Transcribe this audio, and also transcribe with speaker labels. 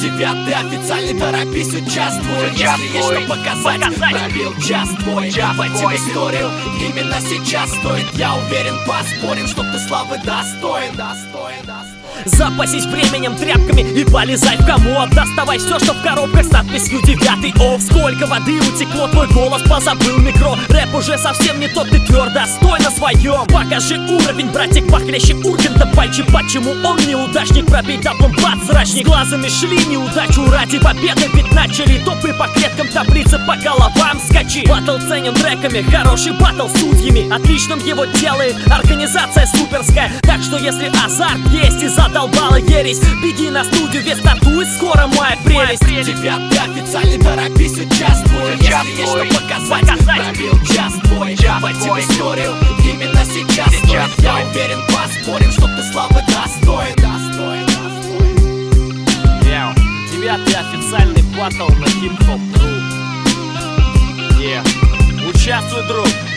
Speaker 1: Девятый официальный, торопись, участвуй. Если есть что показать, пробил час твой. Войти в историю именно сейчас стоит. Я уверен, поспорим, что ты славы достоин.
Speaker 2: Запасись временем, тряпками и полезай в комод. Доставай все, что в коробках с надписью 9 оф. Сколько воды утекло, твой голос позабыл микро. Рэп уже совсем не тот, ты твердо стой на своем. Покажи уровень, братик, похлеще Урганта Пальчи. Почему он неудачник, пробей даблом подсрачник. С глазами шли неудачу ради победы. Ведь начали топы по клеткам, таблицы по головам скачи. Баттл ценен треками, хороший баттл судьями. Отличным его делает организация суперская. Так что если азарт есть и задолбала ересь, беги на студию, ведь стартует скоро моя прелесть.
Speaker 1: Девятый официальный, торопись, участвуй. Если есть что показать, пробил час твой. Войти в историю именно сейчас стоит. Я уверен, поспорим, что ты славы достоин.
Speaker 2: Девятый официальный баттл на хип-хоп. Участвуй, друг.